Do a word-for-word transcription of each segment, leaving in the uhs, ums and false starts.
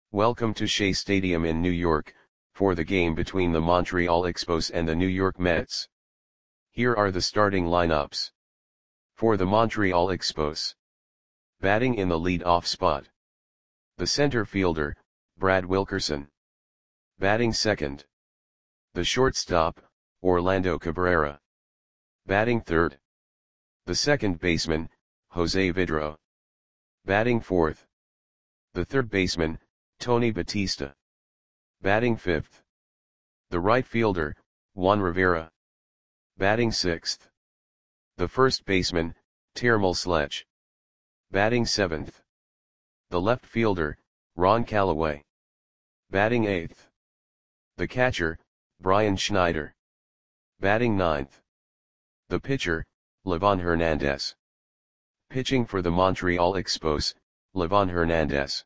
Welcome to Shea Stadium in New York, for the game between the Montreal Expos and the New York Mets. Here are the starting lineups. For the Montreal Expos. Batting in the lead-off spot. The center fielder, Brad Wilkerson. Batting second. The shortstop, Orlando Cabrera. Batting third. The second baseman, Jose Vidro. Batting fourth. The third baseman, Tony Batista. Batting fifth. The right fielder, Juan Rivera. Batting sixth. The first baseman, Termel Sledge. Batting seventh. The left fielder, Ron Callaway. Batting eighth. The catcher, Brian Schneider. Batting ninth. The pitcher, Livan Hernandez. Pitching for the Montreal Expos, Livan Hernandez.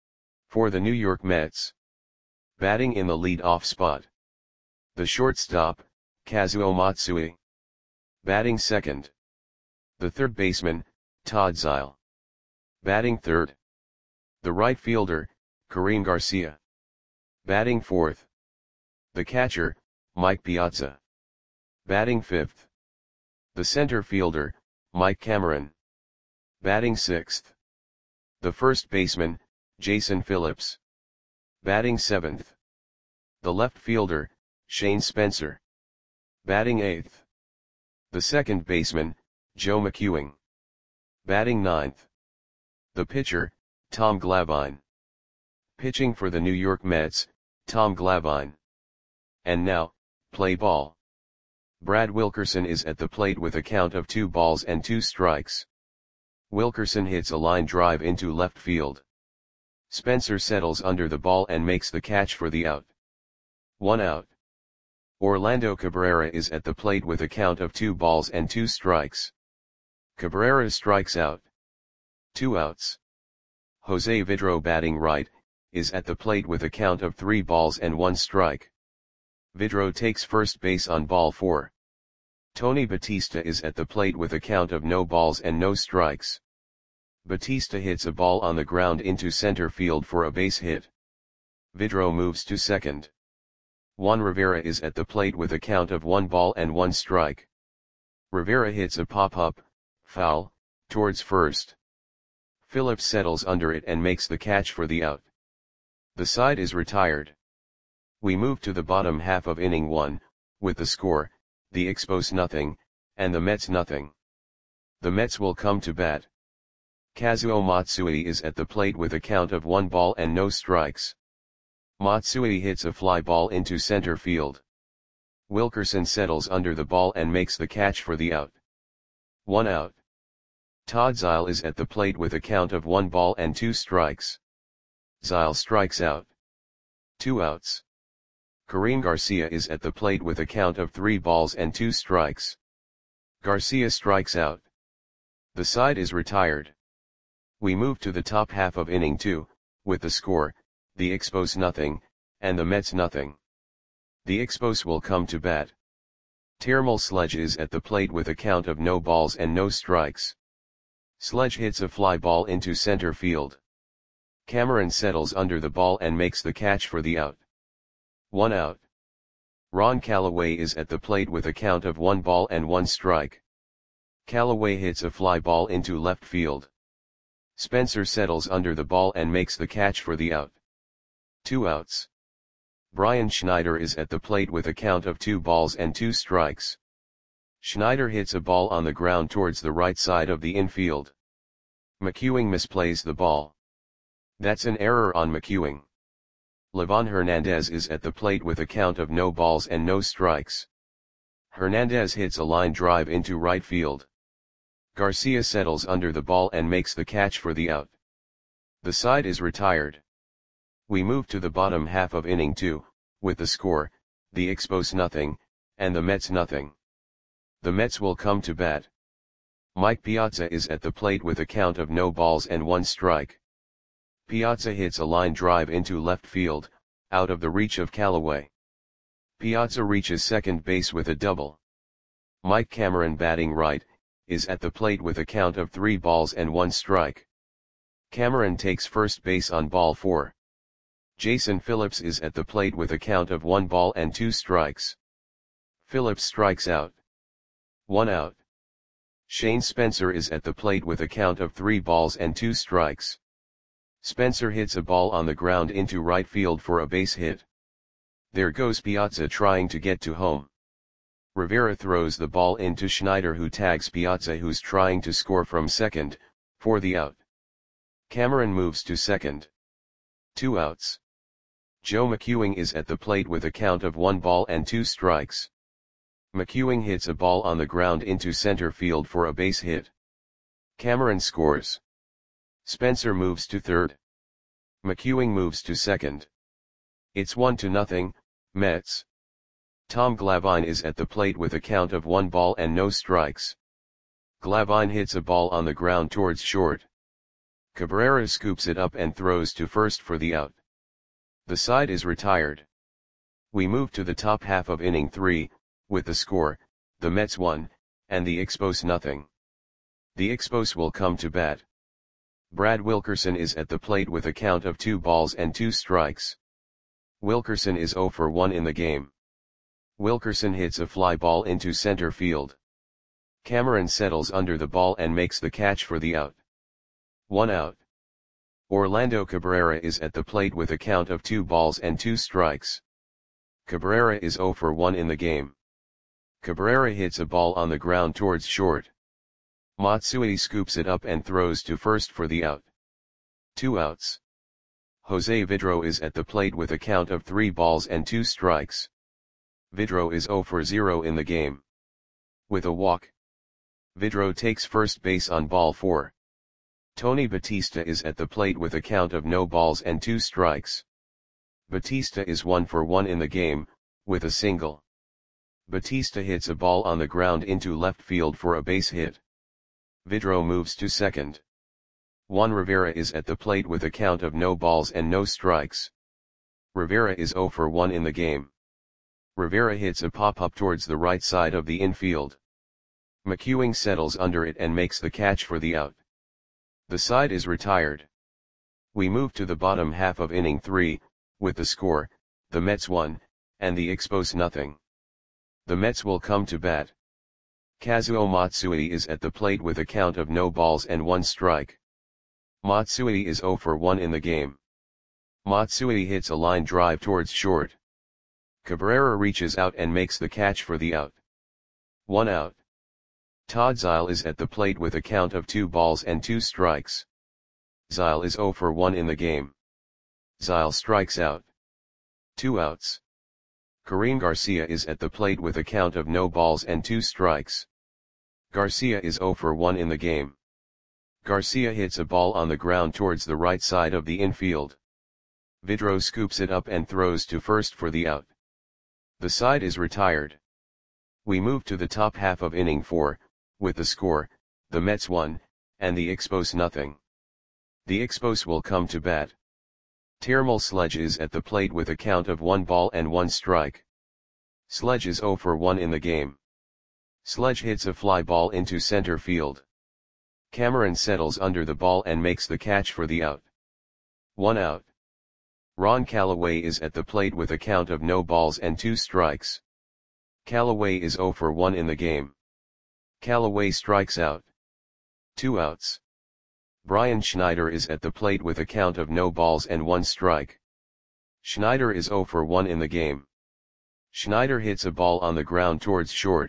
For the New York Mets. Batting in the lead-off spot. The shortstop, Kazuo Matsui. Batting second. The third baseman, Todd Zeile. Batting third. The right fielder, Karim Garcia. Batting fourth. The catcher, Mike Piazza. Batting fifth. The center fielder, Mike Cameron. Batting sixth. The first baseman, Jason Phillips. Batting seventh. The left fielder, Shane Spencer. Batting eighth. The second baseman, Joe McEwing. Batting ninth. The pitcher, Tom Glavine. Pitching for the New York Mets, Tom Glavine. And now, play ball. Brad Wilkerson is at the plate with a count of two balls and two strikes. Wilkerson hits a line drive into left field. Spencer settles under the ball and makes the catch for the out. One out. Orlando Cabrera is at the plate with a count of two balls and two strikes. Cabrera strikes out. Two outs. Jose Vidro, batting right, is at the plate with a count of three balls and one strike. Vidro takes first base on ball four. Tony Batista is at the plate with a count of no balls and no strikes. Batista hits a ball on the ground into center field for a base hit. Vidro moves to second. Juan Rivera is at the plate with a count of one ball and one strike. Rivera hits a pop-up, foul, towards first. Phillips settles under it and makes the catch for the out. The side is retired. We move to the bottom half of inning one, with the score, the Expos nothing, and the Mets nothing. The Mets will come to bat. Kazuo Matsui is at the plate with a count of one ball and no strikes. Matsui hits a fly ball into center field. Wilkerson settles under the ball and makes the catch for the out. One out. Todd Zeile is at the plate with a count of one ball and two strikes. Zeile strikes out. Two outs. Karim Garcia is at the plate with a count of three balls and two strikes. Garcia strikes out. The side is retired. We move to the top half of inning two, with the score, the Expos nothing, and the Mets nothing. The Expos will come to bat. Termel Sledge is at the plate with a count of no balls and no strikes. Sledge hits a fly ball into center field. Cameron settles under the ball and makes the catch for the out. One out. Ron Callaway is at the plate with a count of one ball and one strike. Callaway hits a fly ball into left field. Spencer settles under the ball and makes the catch for the out. Two outs. Brian Schneider is at the plate with a count of two balls and two strikes. Schneider hits a ball on the ground towards the right side of the infield. McEwing misplays the ball. That's an error on McEwing. Livan Hernandez is at the plate with a count of no balls and no strikes. Hernandez hits a line drive into right field. Garcia settles under the ball and makes the catch for the out. The side is retired. We move to the bottom half of inning two, with the score, the Expos nothing, and the Mets nothing. The Mets will come to bat. Mike Piazza is at the plate with a count of no balls and one strike. Piazza hits a line drive into left field, out of the reach of Callaway. Piazza reaches second base with a double. Mike Cameron, batting right, is at the plate with a count of three balls and one strike. Cameron takes first base on ball four. Jason Phillips is at the plate with a count of one ball and two strikes. Phillips strikes out. One out. Shane Spencer is at the plate with a count of three balls and two strikes. Spencer hits a ball on the ground into right field for a base hit. There goes Piazza trying to get to home. Rivera throws the ball into Schneider, who tags Piazza, who's trying to score from second, for the out. Cameron moves to second. Two outs. Joe McEwing is at the plate with a count of one ball and two strikes. McEwing hits a ball on the ground into center field for a base hit. Cameron scores. Spencer moves to third. McEwing moves to second. It's one to nothing, Mets. Tom Glavine is at the plate with a count of one ball and no strikes. Glavine hits a ball on the ground towards short. Cabrera scoops it up and throws to first for the out. The side is retired. We move to the top half of inning three, with the score, the Mets one, and the Expos nothing. The Expos will come to bat. Brad Wilkerson is at the plate with a count of two balls and two strikes. Wilkerson is oh for one in the game. Wilkerson hits a fly ball into center field. Cameron settles under the ball and makes the catch for the out. One out. Orlando Cabrera is at the plate with a count of two balls and two strikes. Cabrera is oh for one in the game. Cabrera hits a ball on the ground towards short. Matsui scoops it up and throws to first for the out. Two outs. Jose Vidro is at the plate with a count of three balls and two strikes. Vidro is oh for zero in the game. With a walk, Vidro takes first base on ball four. Tony Batista is at the plate with a count of no balls and two strikes. Batista is one for one in the game, with a single. Batista hits a ball on the ground into left field for a base hit. Vidro moves to second. Juan Rivera is at the plate with a count of no balls and no strikes. Rivera is oh for one in the game. Rivera hits a pop-up towards the right side of the infield. McEwing settles under it and makes the catch for the out. The side is retired. We move to the bottom half of inning three, with the score, the Mets one, and the Expos nothing. The Mets will come to bat. Kazuo Matsui is at the plate with a count of no balls and one strike. Matsui is oh for one in the game. Matsui hits a line drive towards short. Cabrera reaches out and makes the catch for the out. One out. Todd Zeile is at the plate with a count of two balls and two strikes. Zeile is oh for one in the game. Zeile strikes out. Two outs. Karim Garcia is at the plate with a count of no balls and two strikes. Garcia is oh for one in the game. Garcia hits a ball on the ground towards the right side of the infield. Vidro scoops it up and throws to first for the out. The side is retired. We move to the top half of inning four, with the score, the Mets one, and the Expos nothing. The Expos will come to bat. Termal Sledge is at the plate with a count of one ball and one strike. Sledge is oh for one in the game. Sledge hits a fly ball into center field. Cameron settles under the ball and makes the catch for the out. One out. Ron Callaway is at the plate with a count of no balls and two strikes. Callaway is oh for one in the game. Callaway strikes out. Two outs. Brian Schneider is at the plate with a count of no balls and one strike. Schneider is oh for one in the game. Schneider hits a ball on the ground towards short.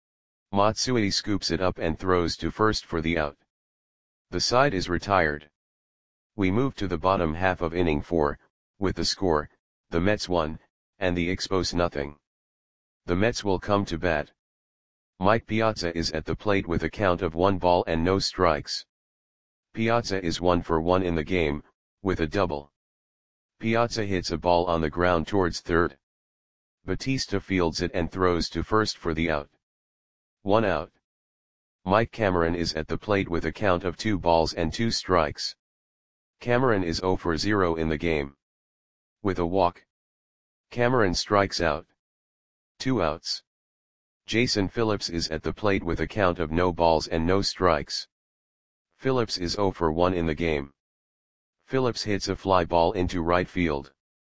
Matsui scoops it up and throws to first for the out. The side is retired. We move to the bottom half of inning four, with the score, the Mets one, and the Expos nothing. The Mets will come to bat. Mike Piazza is at the plate with a count of one ball and no strikes. Piazza is one for one in the game, with a double. Piazza hits a ball on the ground towards third. Batista fields it and throws to first for the out. One out. Mike Cameron is at the plate with a count of two balls and two strikes. Cameron is oh for zero in the game. With a walk, Cameron strikes out. Two outs. Jason Phillips is at the plate with a count of no balls and no strikes. Phillips is oh for one in the game. Phillips hits a fly ball into right field.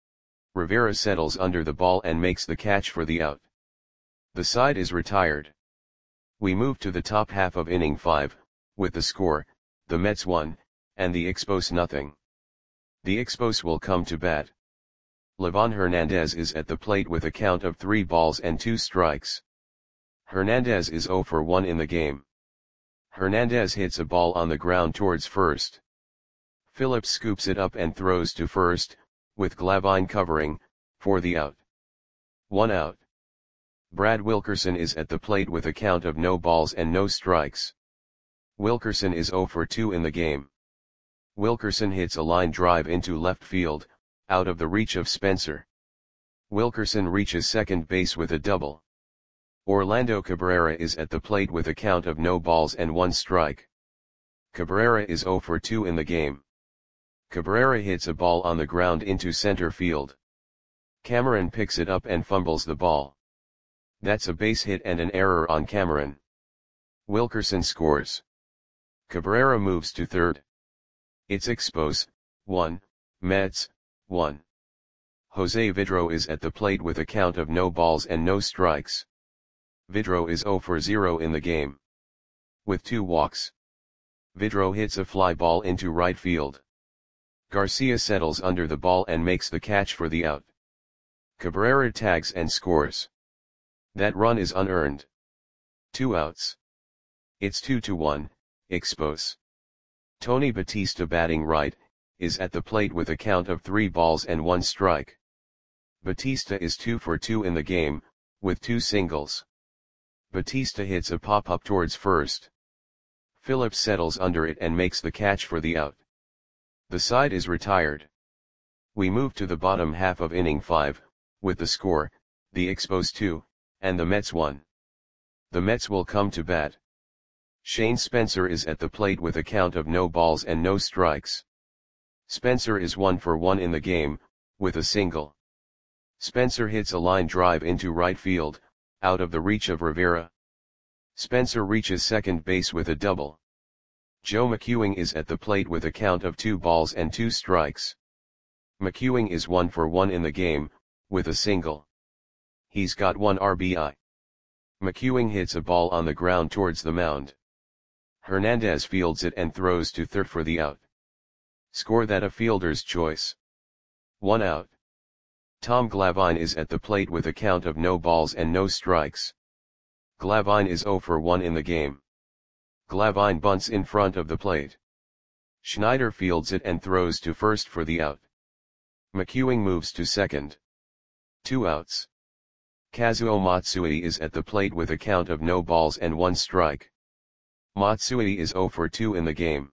Rivera settles under the ball and makes the catch for the out. The side is retired. We move to the top half of inning five, with the score, the Mets one, and the Expos nothing. The Expos will come to bat. Livan Hernandez is at the plate with a count of three balls and two strikes. Hernandez is zero for one in the game. Hernandez hits a ball on the ground towards first. Phillips scoops it up and throws to first, with Glavine covering, for the out. One out. Brad Wilkerson is at the plate with a count of no balls and no strikes. Wilkerson is zero for two in the game. Wilkerson hits a line drive into left field, out of the reach of Spencer. Wilkerson reaches second base with a double. Orlando Cabrera is at the plate with a count of no balls and one strike. Cabrera is zero for two in the game. Cabrera hits a ball on the ground into center field. Cameron picks it up and fumbles the ball. That's a base hit and an error on Cameron. Wilkerson scores. Cabrera moves to third. It's Expos, one, Mets, one. Jose Vidro is at the plate with a count of no balls and no strikes. Vidro is zero for zero in the game. With two walks. Vidro hits a fly ball into right field. Garcia settles under the ball and makes the catch for the out. Cabrera tags and scores. That run is unearned. Two outs. It's two to one, Expos. Tony Batista, batting right, is at the plate with a count of three balls and one strike. Batista is two for two in the game, with two singles. Batista hits a pop-up towards first. Phillips settles under it and makes the catch for the out. The side is retired. We move to the bottom half of inning five, with the score, the Expos two, and the Mets one. The Mets will come to bat. Shane Spencer is at the plate with a count of no balls and no strikes. Spencer is one for one in the game, with a single. Spencer hits a line drive into right field, out of the reach of Rivera. Spencer reaches second base with a double. Joe McEwing is at the plate with a count of two balls and two strikes. McEwing is one for one in the game, with a single. He's got one R B I. McEwing hits a ball on the ground towards the mound. Hernandez fields it and throws to third for the out. Score that a fielder's choice. One out. Tom Glavine is at the plate with a count of no balls and no strikes. Glavine is zero for one in the game. Glavine bunts in front of the plate. Schneider fields it and throws to first for the out. McEwing moves to second. Two outs. Kazuo Matsui is at the plate with a count of no balls and one strike. Matsui is zero for two in the game.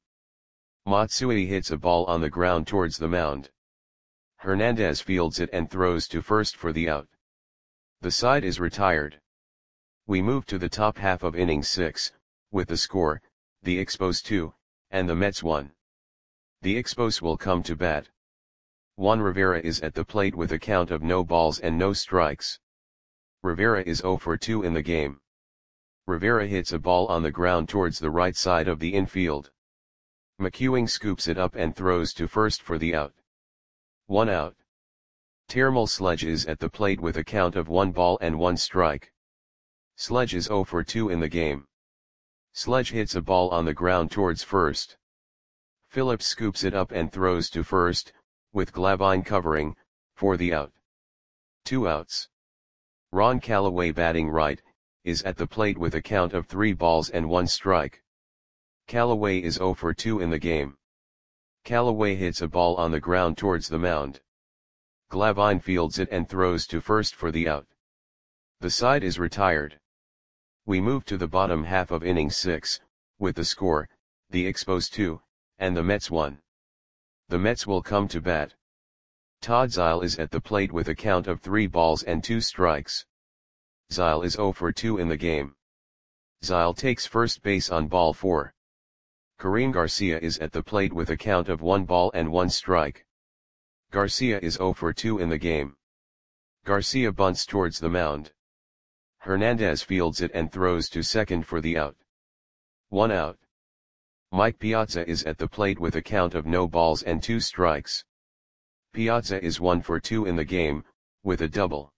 Matsui hits a ball on the ground towards the mound. Hernandez fields it and throws to first for the out. The side is retired. We move to the top half of inning six, with the score, the Expos two, and the Mets one. The Expos will come to bat. Juan Rivera is at the plate with a count of no balls and no strikes. Rivera is zero for two in the game. Rivera hits a ball on the ground towards the right side of the infield. McEwing scoops it up and throws to first for the out. One out. Termal Sledge is at the plate with a count of one ball and one strike. Sledge is zero for two in the game. Sledge hits a ball on the ground towards first. Phillips scoops it up and throws to first, with Glavine covering, for the out. Two outs. Ron Callaway, batting right, is at the plate with a count of three balls and one strike. Callaway is zero for two in the game. Callaway hits a ball on the ground towards the mound. Glavine fields it and throws to first for the out. The side is retired. We move to the bottom half of inning six, with the score, the Expos two, and the Mets one. The Mets will come to bat. Todd Zeile is at the plate with a count of three balls and two strikes. Zeile is zero for two in the game. Zeile takes first base on ball four. Karim Garcia is at the plate with a count of one ball and one strike. Garcia is zero for two in the game. Garcia bunts towards the mound. Hernandez fields it and throws to second for the out. One out. Mike Piazza is at the plate with a count of no balls and two strikes. Piazza is one for two in the game, with a double.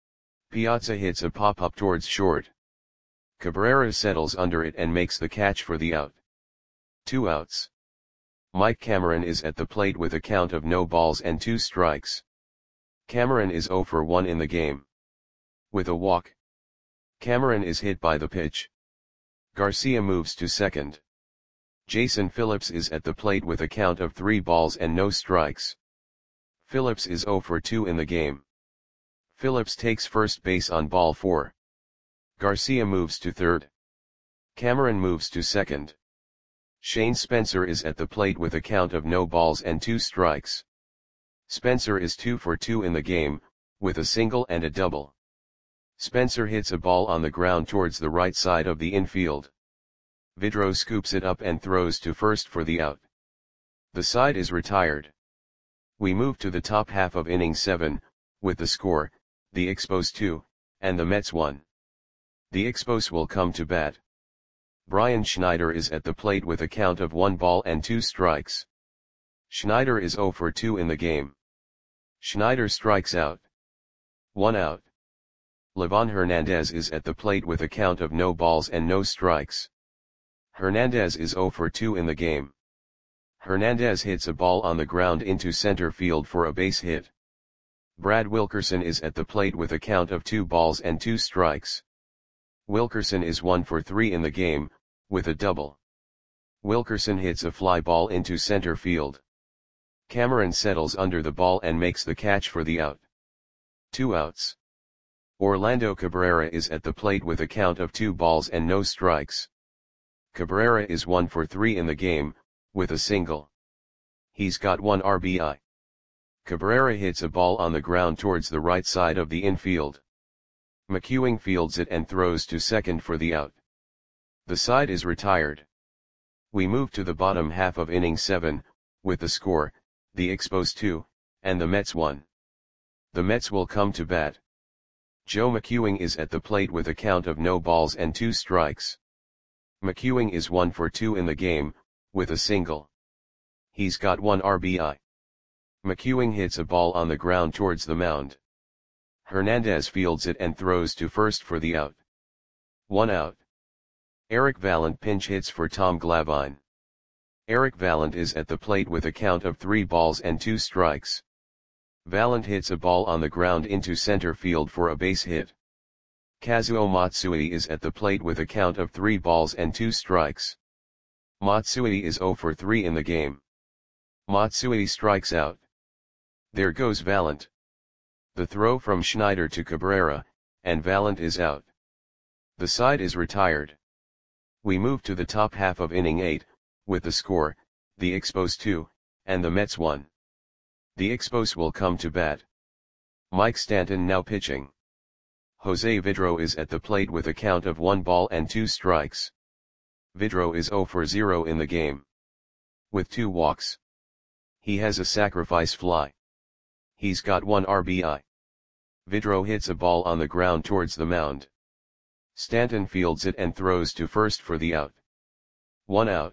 Piazza hits a pop-up towards short. Cabrera settles under it and makes the catch for the out. Two outs. Mike Cameron is at the plate with a count of no balls and two strikes. Cameron is zero for one in the game. With a walk. Cameron is hit by the pitch. Garcia moves to second. Jason Phillips is at the plate with a count of three balls and no strikes. Phillips is zero for two in the game. Phillips takes first base on ball four. Garcia moves to third. Cameron moves to second. Shane Spencer is at the plate with a count of no balls and two strikes. Spencer is two for two in the game, with a single and a double. Spencer hits a ball on the ground towards the right side of the infield. Vidro scoops it up and throws to first for the out. The side is retired. We move to the top half of inning seven, with the score, the Expos two, and the Mets one. The Expos will come to bat. Brian Schneider is at the plate with a count of one ball and two strikes. Schneider is zero for two in the game. Schneider strikes out. One out. Livan Hernandez is at the plate with a count of no balls and no strikes. Hernandez is zero for two in the game. Hernandez hits a ball on the ground into center field for a base hit. Brad Wilkerson is at the plate with a count of two balls and two strikes. Wilkerson is one for three in the game, with a double. Wilkerson hits a fly ball into center field. Cameron settles under the ball and makes the catch for the out. Two outs. Orlando Cabrera is at the plate with a count of two balls and no strikes. Cabrera is one for three in the game, with a single. He's got one R B I. Cabrera hits a ball on the ground towards the right side of the infield. McEwing fields it and throws to second for the out. The side is retired. We move to the bottom half of inning seven, with the score, the Expos two, and the Mets one. The Mets will come to bat. Joe McEwing is at the plate with a count of no balls and two strikes. McEwing is one for two in the game, with a single. He's got one R B I. McEwing hits a ball on the ground towards the mound. Hernandez fields it and throws to first for the out. One out. Eric Vallant pinch hits for Tom Glavine. Eric Vallant is at the plate with a count of three balls and two strikes. Vallant hits a ball on the ground into center field for a base hit. Kazuo Matsui is at the plate with a count of three balls and two strikes. Matsui is zero for three in the game. Matsui strikes out. There goes Vallant. The throw from Schneider to Cabrera, and Vallant is out. The side is retired. We move to the top half of inning eight, with the score, the Expos two, and the Mets one. The Expos will come to bat. Mike Stanton now pitching. Jose Vidro is at the plate with a count of one ball and two strikes. Vidro is zero for zero in the game. With two walks. He has a sacrifice fly. He's got one R B I. Vidro hits a ball on the ground towards the mound. Stanton fields it and throws to first for the out. One out.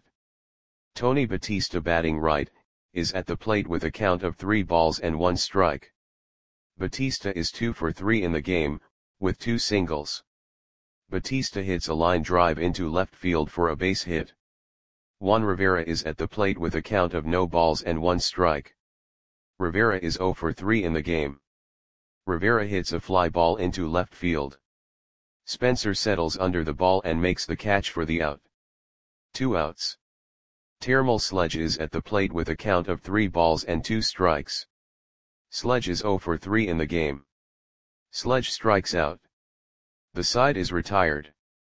Tony Batista batting right, is at the plate with a count of three balls and one strike. Batista is two for three in the game, with two singles. Batista hits a line drive into left field for a base hit. Juan Rivera is at the plate with a count of no balls and one strike. Rivera is zero for three in the game. Rivera hits a fly ball into left field. Spencer settles under the ball and makes the catch for the out. Two outs. Termal Sledge is at the plate with a count of three balls and two strikes. Sledge is zero for three in the game. Sledge strikes out. The side is retired.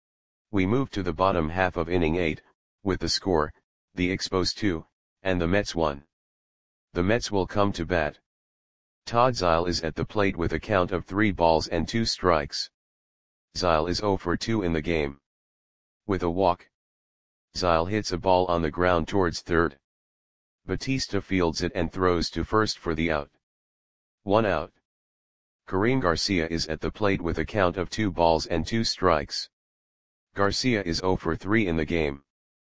We move to the bottom half of inning eight, with the score, the Expos two, and the Mets one. The Mets will come to bat. Todd Zeile is at the plate with a count of three balls and two strikes. Zeile is zero for two in the game. With a walk. Zeile hits a ball on the ground towards third. Batista fields it and throws to first for the out. One out. Karim Garcia is at the plate with a count of two balls and two strikes. Garcia is zero for three in the game.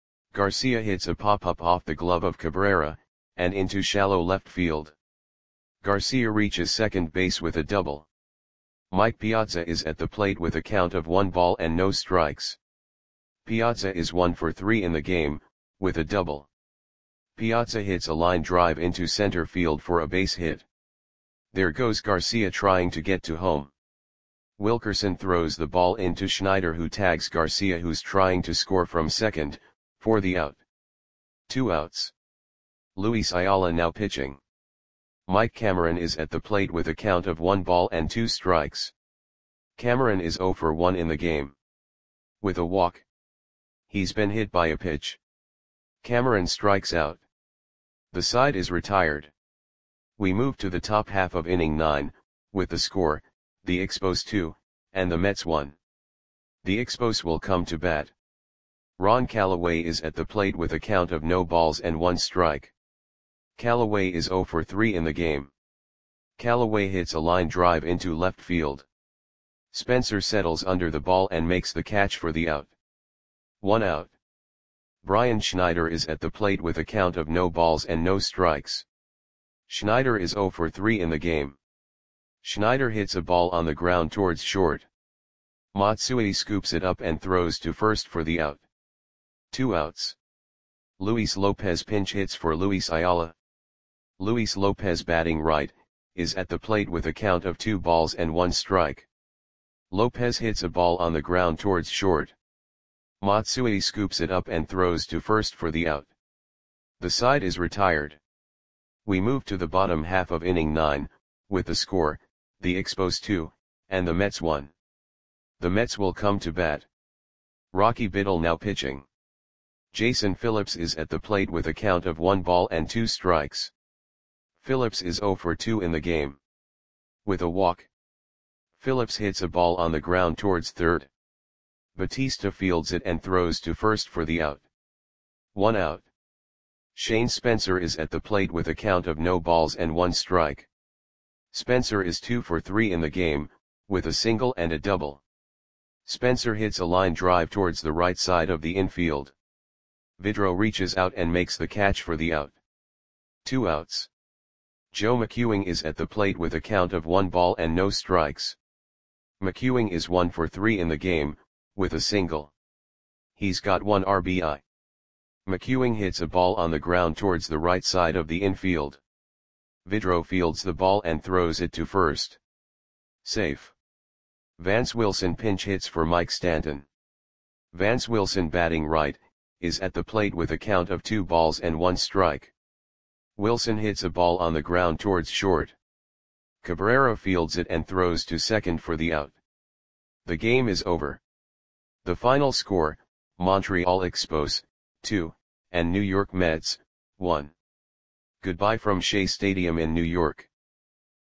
Garcia hits a pop-up off the glove of Cabrera, and into shallow left field. Garcia reaches second base with a double. Mike Piazza is at the plate with a count of one ball and no strikes. Piazza is one for three in the game, with a double. Piazza hits a line drive into center field for a base hit. There goes Garcia trying to get to home. Wilkerson throws the ball into Schneider, who tags Garcia, who's trying to score from second, for the out. Two outs. Luis Ayala now pitching. Mike Cameron is at the plate with a count of one ball and two strikes. Cameron is zero for one in the game. With a walk. He's been hit by a pitch. Cameron strikes out. The side is retired. We move to the top half of inning nine, with the score, the Expos two, and the Mets one. The Expos will come to bat. Ron Callaway is at the plate with a count of no balls and one strike. Callaway is zero for three in the game. Callaway hits a line drive into left field. Spencer settles under the ball and makes the catch for the out. One out. Brian Schneider is at the plate with a count of no balls and no strikes. Schneider is zero for three in the game. Schneider hits a ball on the ground towards short. Matsui scoops it up and throws to first for the out. Two outs. Luis Lopez pinch hits for Luis Ayala. Luis Lopez, batting right, is at the plate with a count of two balls and one strike. Lopez hits a ball on the ground towards short. Matsui scoops it up and throws to first for the out. The side is retired. We move to the bottom half of inning nine, with the score, the Expos two, and the Mets one. The Mets will come to bat. Rocky Biddle now pitching. Jason Phillips is at the plate with a count of one ball and two strikes. Phillips is zero for two in the game. With a walk. Phillips hits a ball on the ground towards third. Batista fields it and throws to first for the out. One out. Shane Spencer is at the plate with a count of no balls and one strike. Spencer is two for three in the game, with a single and a double. Spencer hits a line drive towards the right side of the infield. Vidro reaches out and makes the catch for the out. Two outs. Joe McEwing is at the plate with a count of one ball and no strikes. McEwing is one for three in the game, with a single. He's got one R B I. McEwing hits a ball on the ground towards the right side of the infield. Vidro fields the ball and throws it to first. Safe. Vance Wilson pinch hits for Mike Stanton. Vance Wilson, batting right, is at the plate with a count of two balls and one strike. Wilson hits a ball on the ground towards short. Cabrera fields it and throws to second for the out. The game is over. The final score, Montreal Expos, two, and New York Mets, one. Goodbye from Shea Stadium in New York.